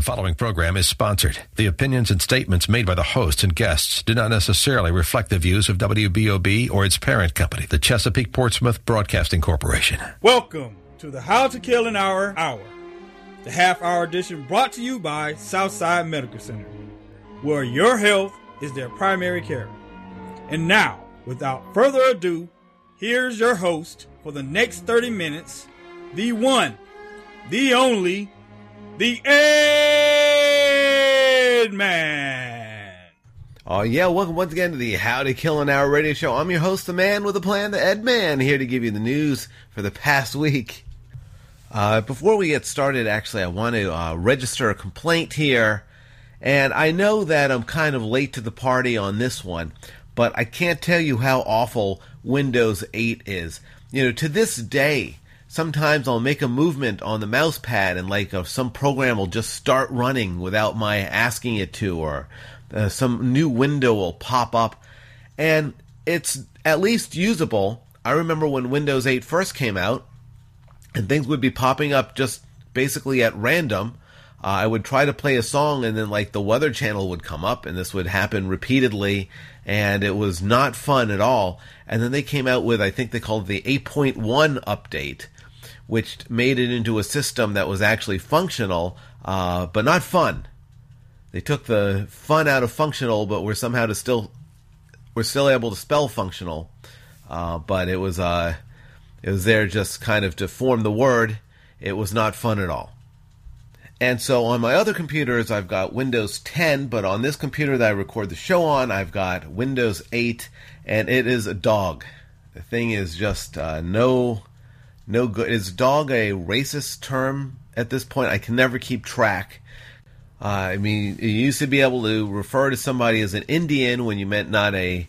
following program is sponsored. The opinions and statements made by the hosts and guests do not necessarily reflect the views of WBOB or its parent company, the Chesapeake Portsmouth Broadcasting Corporation. Welcome to the How to Kill an Hour, the half-hour edition brought to you by Southside Medical Center, where your health is their primary care. And now, without further ado, here's your host for the next 30 minutes, the one, the only, the Ed Man. Oh yeah, welcome once again to the How to Kill an Hour radio show. I'm your host, the man with a plan, the Ed Man, here to give you the news for the past week. Before we get started, actually, I want to register a complaint here. And I know that I'm kind of late to the party on this one, but I can't tell you how awful Windows 8 is. You know, to this day, sometimes I'll make a movement on the mouse pad and some program will just start running without my asking it to, or some new window will pop up, and it's at least usable. I remember when Windows 8 first came out, and things would be popping up just basically at random. I would try to play a song, and then the Weather Channel would come up, and this would happen repeatedly, and it was not fun at all. And then they came out with, I think they called it the 8.1 update, which made it into a system that was actually functional, but not fun. They took the fun out of functional, but we're still able to spell functional. But it was there just kind of to form the word. It was not fun at all. And so on my other computers, I've got Windows 10, but on this computer that I record the show on, I've got Windows 8, and it is a dog. The thing is just no good. Is dog a racist term at this point? I can never keep track. I mean, you used to be able to refer to somebody as an Indian when you meant not a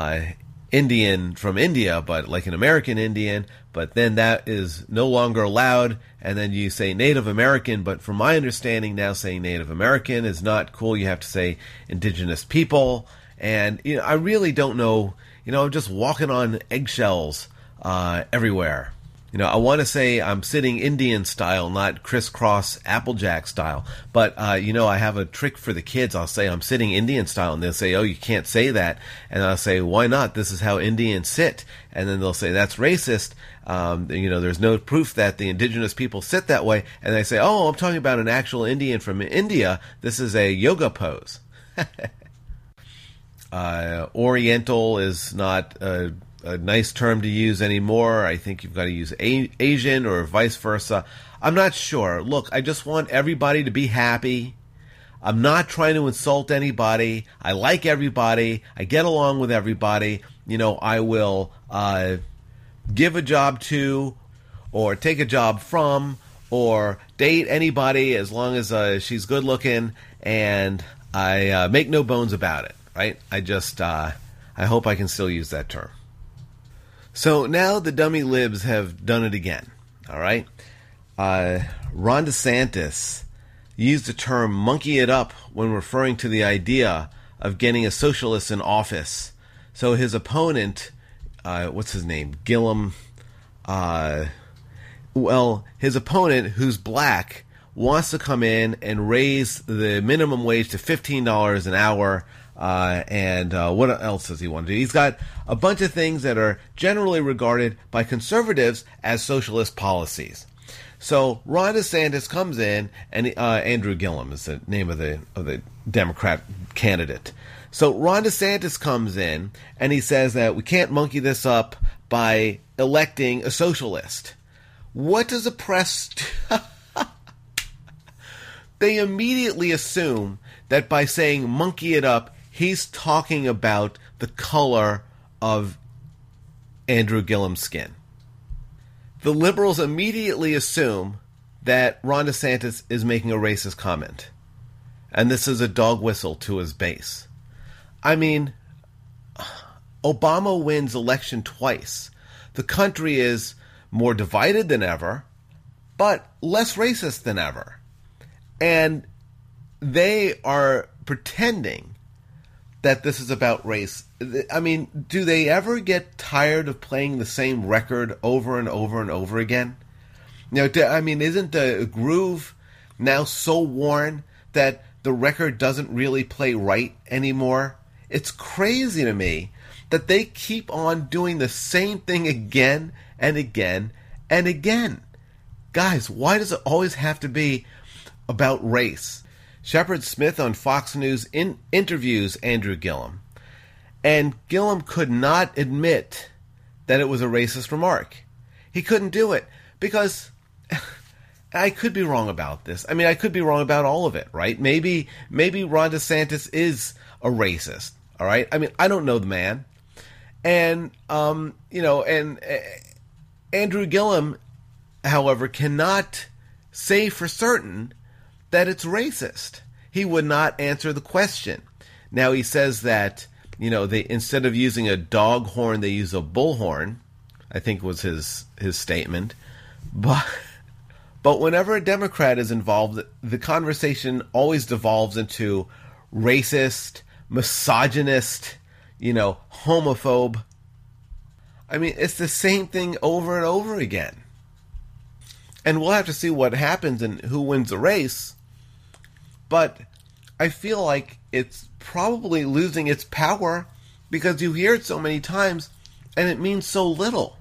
Indian from India, but like an American Indian. But then that is no longer allowed, and then you say Native American. But from my understanding now, saying Native American is not cool. You have to say indigenous people. And I really don't know. I'm just walking on eggshells everywhere. I want to say I'm sitting Indian style, not crisscross Applejack style. But, I have a trick for the kids. I'll say I'm sitting Indian style, and they'll say, oh, you can't say that. And I'll say, why not? This is how Indians sit. And then they'll say, that's racist. There's no proof that the indigenous people sit that way. And they say, oh, I'm talking about an actual Indian from India. This is a yoga pose. Oriental is not a nice term to use anymore. I think you've got to use Asian or vice versa. I'm not sure. Look, I just want everybody to be happy. I'm not trying to insult anybody. I like everybody. I get along with everybody. I will give a job to, or take a job from, or date anybody as long as she's good looking, and I make no bones about it, right? I hope I can still use that term. So now the dummy libs have done it again, all right? Ron DeSantis used the term monkey it up when referring to the idea of getting a socialist in office. So his opponent, what's his name? Gillum. His opponent, who's black, wants to come in and raise the minimum wage to $15 an hour. And what else does he want to do? He's got a bunch of things that are generally regarded by conservatives as socialist policies. So Ron DeSantis comes in, and Andrew Gillum is the name of the Democrat candidate. So Ron DeSantis comes in, and he says that we can't monkey this up by electing a socialist. What does the press do? They immediately assume that by saying monkey it up, he's talking about the color of Andrew Gillum's skin. The liberals immediately assume that Ron DeSantis is making a racist comment. And this is a dog whistle to his base. I mean, Obama wins election twice. The country is more divided than ever, but less racist than ever. And they are pretending that this is about race. I mean, do they ever get tired of playing the same record over and over and over again? Isn't the groove now so worn that the record doesn't really play right anymore? It's crazy to me that they keep on doing the same thing again and again and again. Guys, why does it always have to be about race? Shepard Smith on Fox News interviews Andrew Gillum, and Gillum could not admit that it was a racist remark. He couldn't do it because I could be wrong about this. I mean, I could be wrong about all of it, right? Maybe Ron DeSantis is a racist, all right? I mean, I don't know the man. And, and Andrew Gillum, however, cannot say for certain that it's racist. He would not answer the question. Now, he says that, they instead of using a dog horn, they use a bullhorn, I think was his statement. But whenever a Democrat is involved, the conversation always devolves into racist, misogynist, homophobe. I mean, it's the same thing over and over again. And we'll have to see what happens and who wins the race. But I feel like it's probably losing its power because you hear it so many times and it means so little.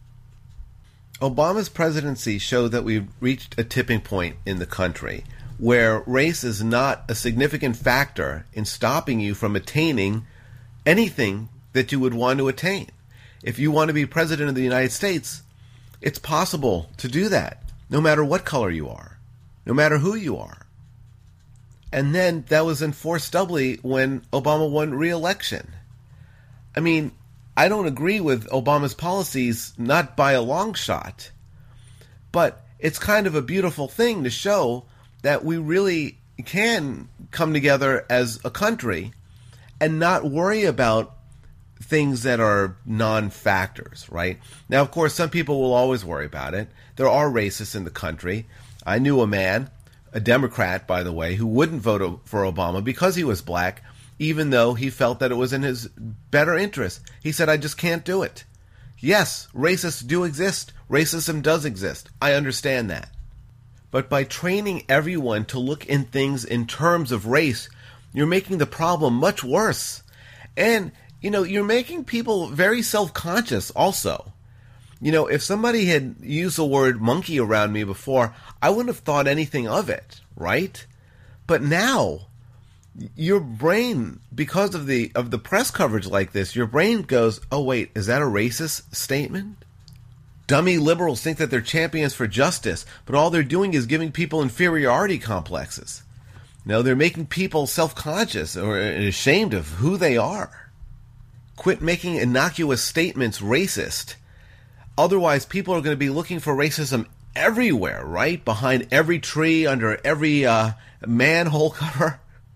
Obama's presidency showed that we've reached a tipping point in the country where race is not a significant factor in stopping you from attaining anything that you would want to attain. If you want to be president of the United States, it's possible to do that, no matter what color you are, no matter who you are. And then that was enforced doubly when Obama won re-election. I mean, I don't agree with Obama's policies, not by a long shot, but it's kind of a beautiful thing to show that we really can come together as a country and not worry about things that are non-factors, right? Now, of course, some people will always worry about it. There are racists in the country. I knew a man, a Democrat, by the way, who wouldn't vote for Obama because he was black, even though he felt that it was in his better interest. He said, I just can't do it. Yes, racists do exist. Racism does exist. I understand that. But by training everyone to look in things in terms of race, you're making the problem much worse. And, you're making people very self-conscious also. If somebody had used the word monkey around me before, I wouldn't have thought anything of it, right? But now, your brain, because of the press coverage like this, your brain goes, oh wait, is that a racist statement? Dummy liberals think that they're champions for justice, but all they're doing is giving people inferiority complexes. They're making people self-conscious or ashamed of who they are. Quit making innocuous statements racist. Otherwise, people are going to be looking for racism everywhere, right? Behind every tree, under every manhole cover.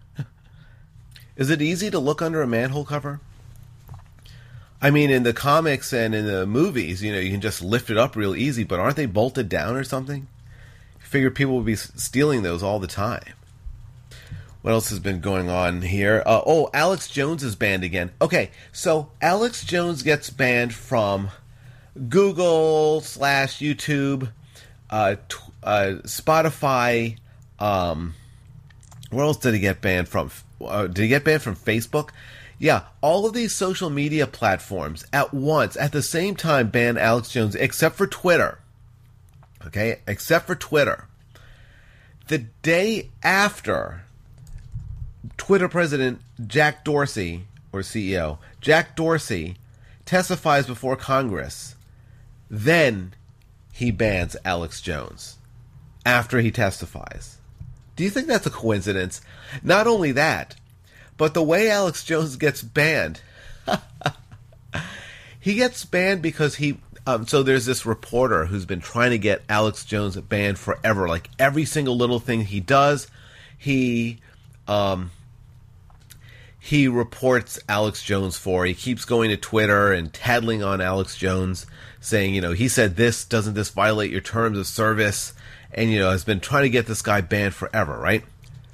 Is it easy to look under a manhole cover? I mean, in the comics and in the movies, you can just lift it up real easy, but aren't they bolted down or something? I figure people would be stealing those all the time. What else has been going on here? Alex Jones is banned again. Okay, so Alex Jones gets banned from Google / YouTube, Spotify. Where else did he get banned from? Did he get banned from Facebook? Yeah, all of these social media platforms at once, at the same time, ban Alex Jones, except for Twitter. Okay, except for Twitter. The day after Twitter president Jack Dorsey, or CEO, Jack Dorsey, testifies before Congress, then he bans Alex Jones after he testifies. Do you think that's a coincidence? Not only that, but the way Alex Jones gets banned, he gets banned because so there's this reporter who's been trying to get Alex Jones banned forever. Like every single little thing he does, he reports Alex Jones for. He keeps going to Twitter and tattling on Alex Jones, saying, he said this, doesn't this violate your terms of service? And, has been trying to get this guy banned forever, right?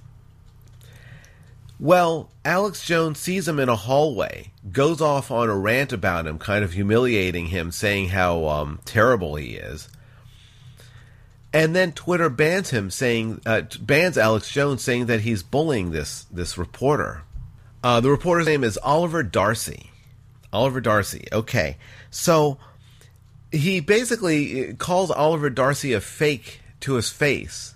Well, Alex Jones sees him in a hallway, goes off on a rant about him, kind of humiliating him, saying how terrible he is. And then Twitter bans him, bans Alex Jones, saying that he's bullying this reporter. The reporter's name is Oliver Darcy. Oliver Darcy. Okay. So he basically calls Oliver Darcy a fake to his face.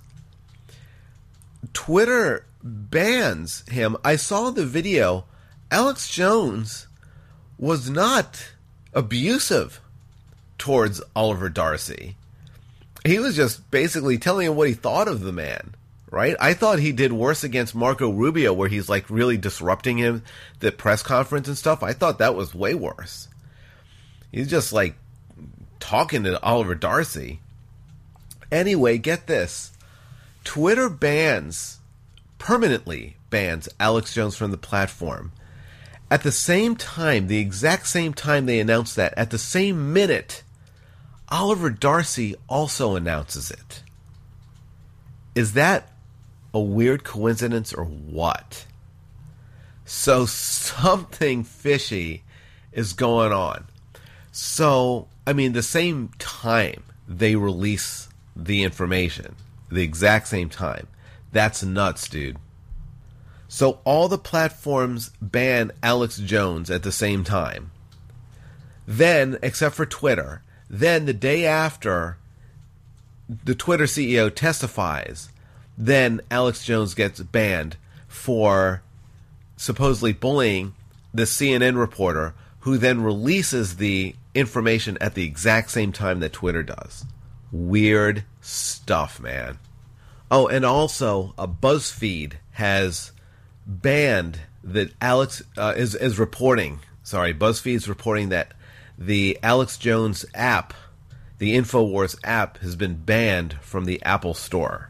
Twitter bans him. I saw the video. Alex Jones was not abusive towards Oliver Darcy. He was just basically telling him what he thought of the man, right? I thought he did worse against Marco Rubio, where he's like really disrupting him, the press conference and stuff. I thought that was way worse. He's just like talking to Oliver Darcy. Anyway, get this. Twitter permanently bans Alex Jones from the platform. At the same time, the exact same time they announced that, at the same minute, Oliver Darcy also announces it. Is that a weird coincidence or what? So something fishy is going on. So, I mean, the same time they release the information, the exact same time. That's nuts, dude. So all the platforms ban Alex Jones at the same time. Then, except for Twitter, then the day after the Twitter CEO testifies, then Alex Jones gets banned for supposedly bullying the CNN reporter, who then releases the information at the exact same time that Twitter does. Weird stuff, man. Oh, and also, BuzzFeed has banned that Alex is reporting. Sorry, BuzzFeed's reporting that the Alex Jones app, the InfoWars app, has been banned from the Apple Store.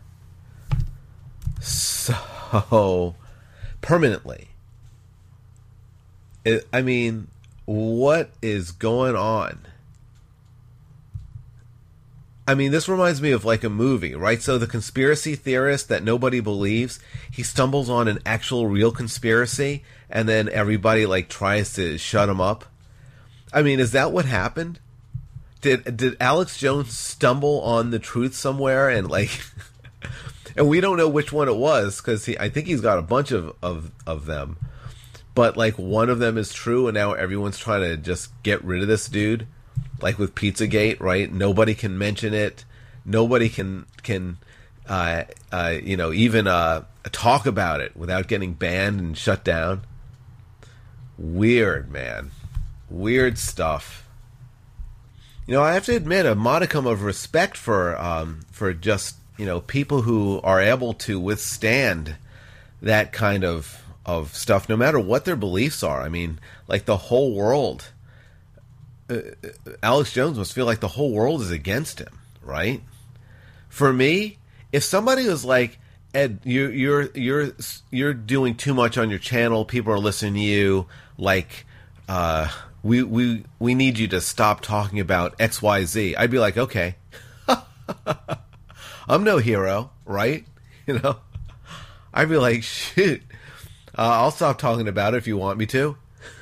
So, permanently. I mean, what is going on? I mean, this reminds me of like a movie, right? So the conspiracy theorist that nobody believes, he stumbles on an actual real conspiracy, and then everybody like tries to shut him up. I mean, is that what happened? Did Alex Jones stumble on the truth somewhere and like, and we don't know which one it was, because I think he's got a bunch of them, but like one of them is true, and now everyone's trying to just get rid of this dude. Like with Pizzagate, right? Nobody can mention it. Nobody can even talk about it without getting banned and shut down. Weird, man. Weird stuff. You know, I have to admit a modicum of respect for just, you know, people who are able to withstand that kind of stuff, no matter what their beliefs are. I mean, like the whole world. Alex Jones must feel like the whole world is against him, right? For me, if somebody was like, Ed, you're doing too much on your channel, people are listening to you, like, we need you to stop talking about XYZ, I'd be like, okay. I'm no hero, right? You know, I'd be like, shoot, I'll stop talking about it if you want me to.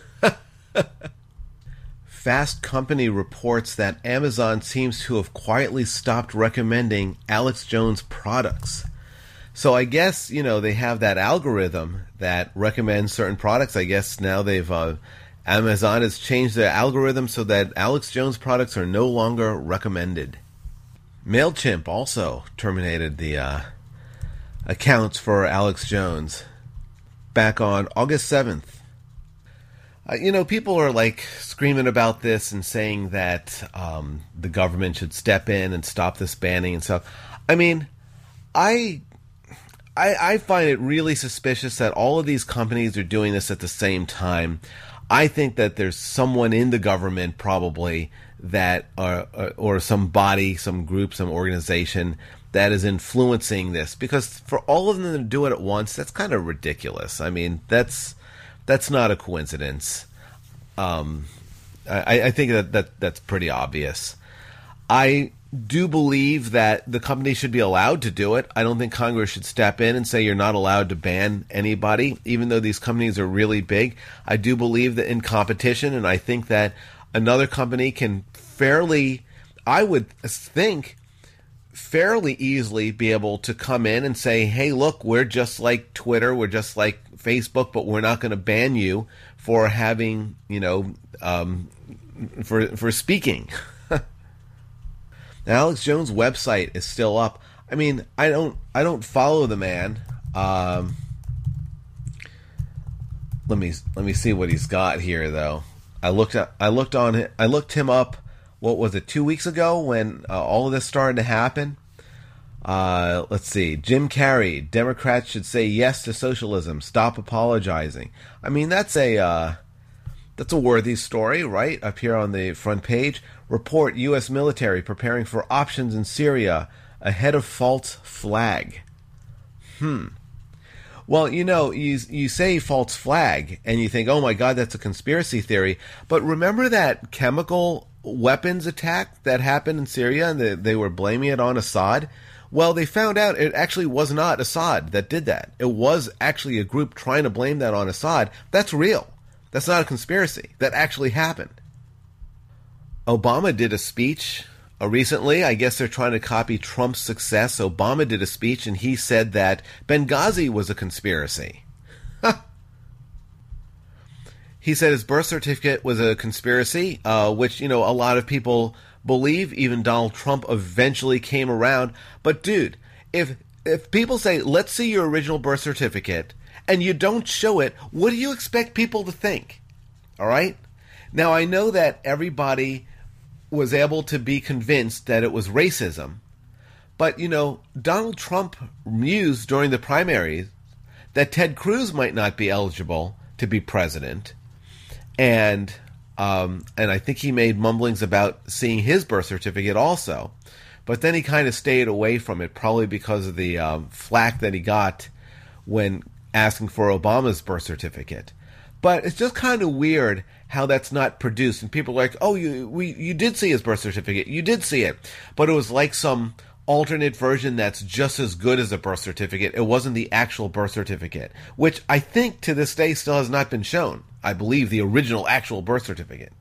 Fast Company reports that Amazon seems to have quietly stopped recommending Alex Jones products. So I guess, you know, they have that algorithm that recommends certain products. I guess now Amazon has changed their algorithm so that Alex Jones products are no longer recommended. MailChimp also terminated the accounts for Alex Jones back on August 7th. You know, people are like screaming about this and saying that the government should step in and stop this banning and stuff. I mean, I find it really suspicious that all of these companies are doing this at the same time. I think that there's someone in the government probably that, or some body, some group, some organization that is influencing this. Because for all of them to do it at once, that's kind of ridiculous. I mean, that's not a coincidence. I think that's pretty obvious. I do believe that the company should be allowed to do it. I don't think Congress should step in and say you're not allowed to ban anybody, even though these companies are really big. I do believe that in competition, and I think that another company can fairly, I would think, fairly easily be able to come in and say, hey, look, we're just like Twitter, we're just like Facebook, but we're not going to ban you for having, for speaking. Now, Alex Jones' website is still up. I mean, I don't follow the man. Let me see what he's got here, though. I looked him up. What was it, 2 weeks ago when all of this started to happen? Let's see. Jim Carrey, Democrats should say yes to socialism. Stop apologizing. I mean, that's a worthy story, right? Up here on the front page. Report U.S. military preparing for options in Syria ahead of false flag. Well, you say false flag, and you think, oh my God, that's a conspiracy theory. But remember that chemical weapons attack that happened in Syria, and they were blaming it on Assad? Well, they found out it actually was not Assad that did that. It was actually a group trying to blame that on Assad. That's real. That's not a conspiracy. That actually happened. Obama did a speech recently. I guess they're trying to copy Trump's success. Obama did a speech, and he said that Benghazi was a conspiracy. He said his birth certificate was a conspiracy, which, a lot of people believe. Even Donald Trump eventually came around. But, dude, if people say, let's see your original birth certificate, and you don't show it, what do you expect people to think? All right? Now, I know that everybody was able to be convinced that it was racism. But, Donald Trump mused during the primaries that Ted Cruz might not be eligible to be president. And I think he made mumblings about seeing his birth certificate also. But then he kind of stayed away from it, probably because of the flack that he got when asking for Obama's birth certificate. But it's just kind of weird how that's not produced. And people are like, oh, you did see his birth certificate. You did see it. But it was like some alternate version that's just as good as a birth certificate. It wasn't the actual birth certificate, which I think to this day still has not been shown. I believe the original actual birth certificate.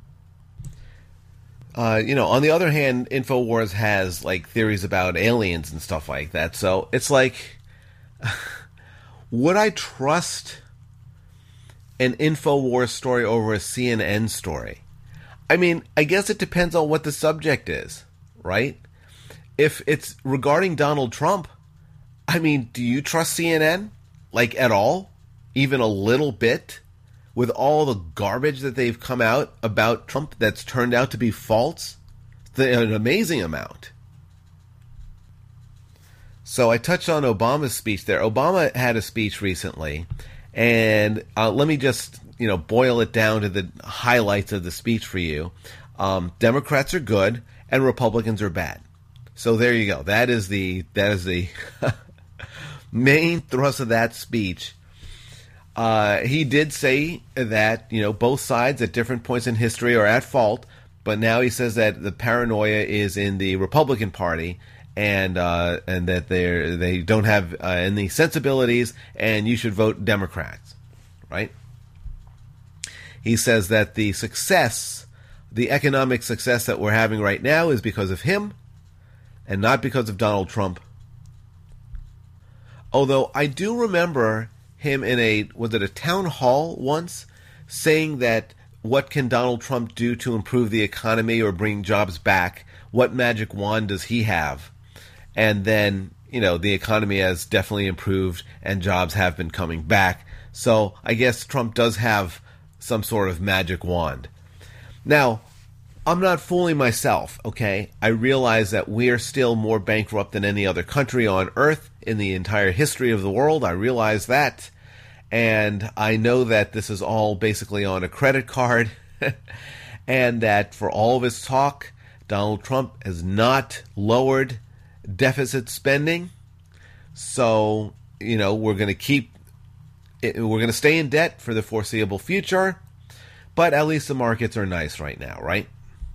On the other hand, InfoWars has like theories about aliens and stuff like that. So it's like, would I trust an InfoWars story over a CNN story? I mean, I guess it depends on what the subject is, right? If it's regarding Donald Trump, I mean, do you trust CNN? Like, at all? Even a little bit? With all the garbage that they've come out about Trump that's turned out to be false? An amazing amount. So I touched on Obama's speech there. Obama had a speech recently, and let me just, boil it down to the highlights of the speech for you. Democrats are good, and Republicans are bad. So there you go. That is the main thrust of that speech. He did say that, both sides at different points in history are at fault, but now he says that the paranoia is in the Republican Party, and that they don't have any sensibilities, and you should vote Democrats, right? He says that the economic success that we're having right now is because of him, and not because of Donald Trump. Although I do remember him in a town hall once saying that what can Donald Trump do to improve the economy or bring jobs back? What magic wand does he have? And then, the economy has definitely improved and jobs have been coming back. So I guess Trump does have some sort of magic wand. Now, I'm not fooling myself, okay? I realize that we're still more bankrupt than any other country on earth in the entire history of the world. I realize that. And I know that this is all basically on a credit card. And that for all of his talk, Donald Trump has not lowered deficit spending. So, we're going to stay in debt for the foreseeable future. But at least the markets are nice right now, right?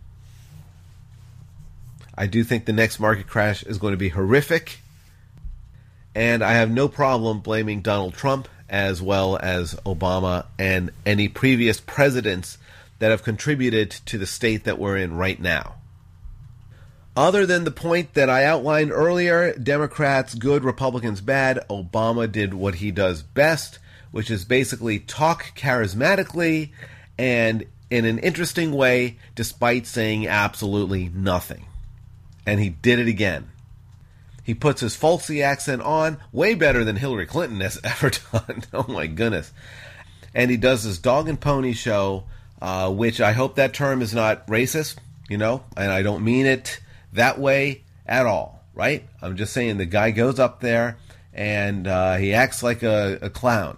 I do think the next market crash is going to be horrific. And I have no problem blaming Donald Trump as well as Obama and any previous presidents that have contributed to the state that we're in right now. Other than the point that I outlined earlier, Democrats good, Republicans bad, Obama did what he does best, which is basically talk charismatically and in an interesting way, despite saying absolutely nothing. And he did it again. He puts his folksy accent on, way better than Hillary Clinton has ever done. Oh my goodness. And he does this dog and pony show, which I hope that term is not racist, and I don't mean it that way at all, right? I'm just saying the guy goes up there and he acts like a clown.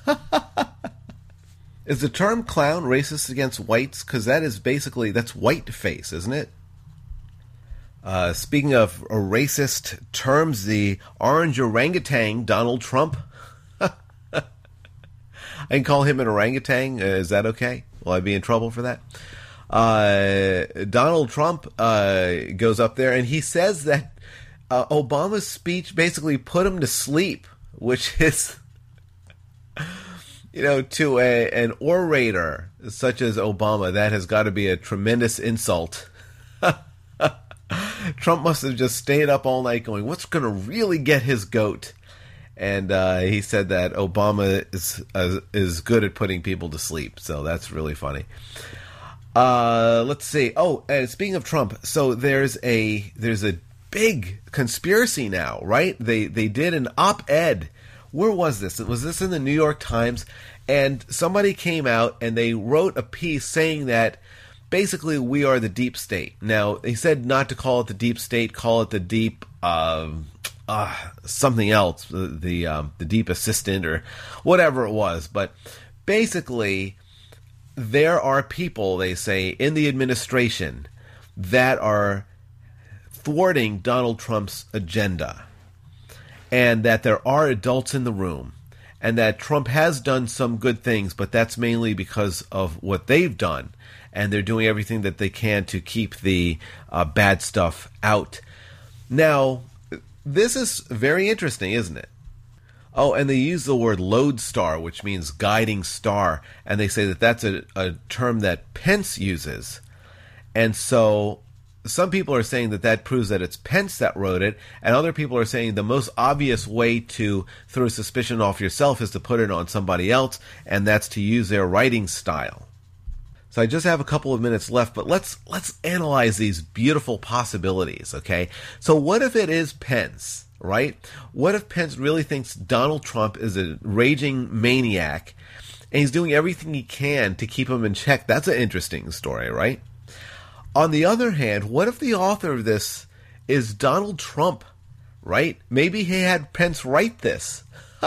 Is the term clown racist against whites? Because that's white face, isn't it? Speaking of racist terms, the orange orangutan, Donald Trump. I can call him an orangutan. Is that okay? Will I be in trouble for that? Donald Trump goes up there and he says that Obama's speech basically put him to sleep, which is, to an orator such as Obama, that has got to be a tremendous insult. Trump must have just stayed up all night going, what's going to really get his goat? And he said that Obama is good at putting people to sleep. So that's really funny. Let's see. Oh, and speaking of Trump, so there's a big conspiracy now, right? They did an op-ed. Where was this? Was this in the New York Times? And somebody came out and they wrote a piece saying that basically we are the deep state. Now, they said not to call it the deep state, call it the deep something else, the deep assistant or whatever it was. But basically, there are people, they say, in the administration that are thwarting Donald Trump's agenda, and that there are adults in the room, and that Trump has done some good things, but that's mainly because of what they've done, and they're doing everything that they can to keep the bad stuff out. Now, this is very interesting, isn't it? Oh, and they use the word lodestar, which means guiding star, and they say that that's a term that Pence uses. And so some people are saying that proves that it's Pence that wrote it, and other people are saying the most obvious way to throw suspicion off yourself is to put it on somebody else, and that's to use their writing style. So I just have a couple of minutes left, but let's analyze these beautiful possibilities, okay? So what if it is Pence, right? What if Pence really thinks Donald Trump is a raging maniac, and he's doing everything he can to keep him in check? That's an interesting story, right? On the other hand, what if the author of this is Donald Trump, right? Maybe he had Pence write this.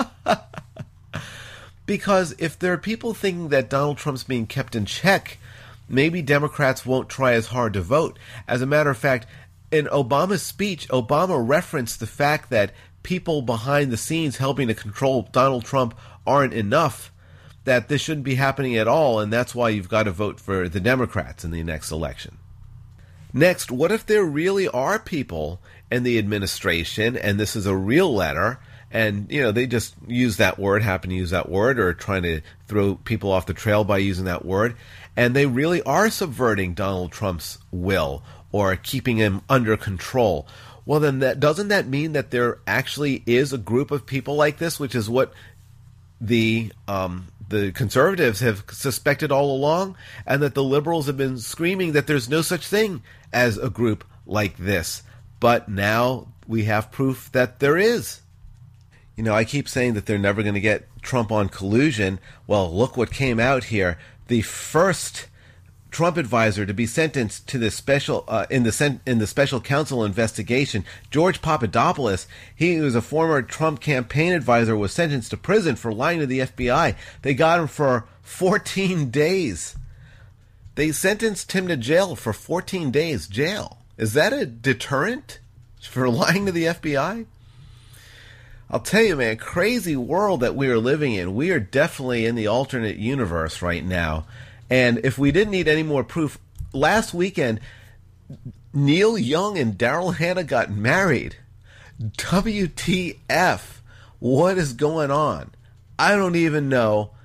Because if there are people thinking that Donald Trump's being kept in check, maybe Democrats won't try as hard to vote. As a matter of fact, in Obama's speech, Obama referenced the fact that people behind the scenes helping to control Donald Trump aren't enough, that this shouldn't be happening at all, and that's why you've got to vote for the Democrats in the next election. Next, what if there really are people in the administration, and this is a real letter, and, they just use that word, happen to use that word, or trying to throw people off the trail by using that word, and they really are subverting Donald Trump's will or keeping him under control? Well, then doesn't that mean that there actually is a group of people like this, which is what the conservatives have suspected all along, and that the liberals have been screaming that there's no such thing as a group like this. But now we have proof that there is. I keep saying that they're never going to get Trump on collusion. Well, look what came out here. The first Trump advisor to be sentenced to the special in the special counsel investigation, George Papadopoulos, he was a former Trump campaign advisor, was sentenced to prison for lying to the FBI. They got him for 14 days. They sentenced him to jail for 14 days. Jail. Is that a deterrent for lying to the FBI? I'll tell you, man, crazy world that we are living in. We are definitely in the alternate universe right now. And if we didn't need any more proof, last weekend, Neil Young and Daryl Hannah got married. WTF? What is going on? I don't even know.